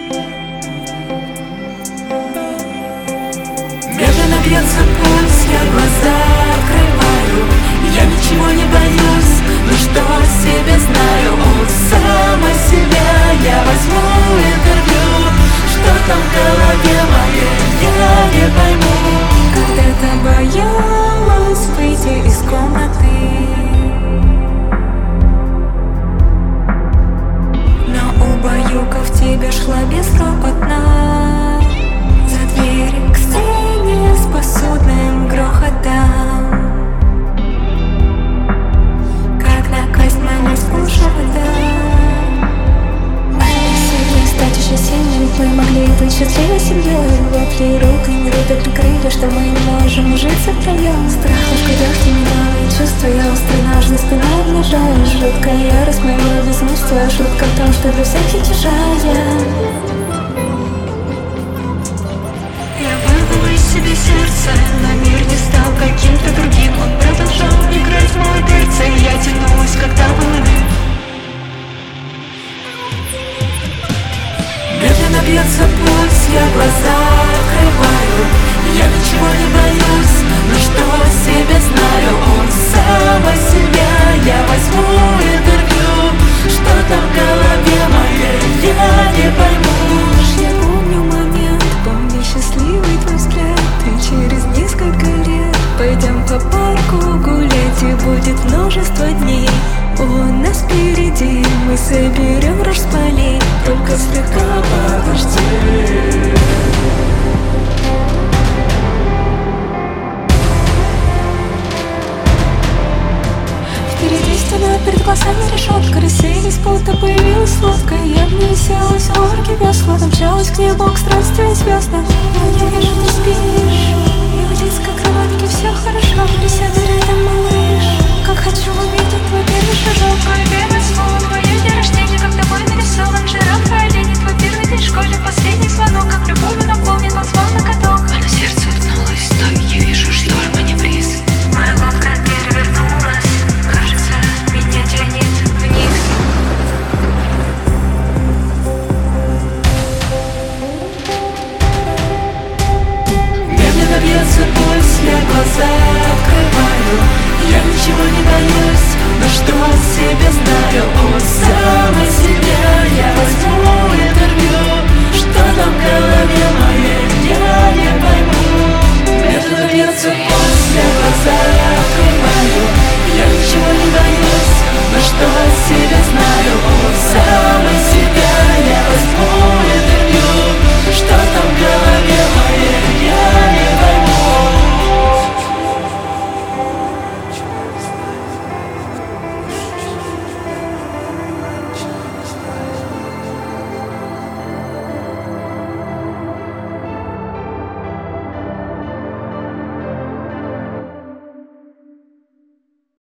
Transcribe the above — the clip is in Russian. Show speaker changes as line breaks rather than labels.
Медленно бьется пульс, я глаза открываю. Я ничего не боюсь, но что о себе знаю. Сам о себе я возьму интервью. Что там в голове моей, я не пойму.
Когда-то боялась выйти из комнаты, но убаюкав тебя шла безропотно за дверь к сцене с посудным грохотом. Как напасть на нескучно вода. Стать еще сильным, мы могли быть счастливой семьей. Вопли рук и миры так прикрыли, что мы не можем ужиться втроем. Страх в кадах немного чувства, я острый спина обнажаешь. Жуткая ярость моего безумства, шутка в том, что для всех я чужая.
Я вырвала из себя сердце, но мир не стал каким-то другим. Он продолжал играть в мое сердце, и я тянулась, когда был иным. Медленно бьется пульс, я глаза открываю. Я ничего не боюсь, но что о себе знаю. Сам о себе я возьму интервью. Что там в голове моей, я не пойму.
Я помню момент, помню счастливый твой взгляд. И через несколько лет пойдем по парку гулять, и будет множество дней у нас впереди. Мы соберем рожь с полей, только слегка подожди. Впереди стена, перед глазами решетка. Рассеялись, будто появилась лодка. Я в ней селась, орки весла. Домчалась к небу, к странствию звездам. Я не вижу, ты спишь, и в детской кроватке все хорошо. Присяду рядом, малыш, как хочу увидеть твой первый шажок.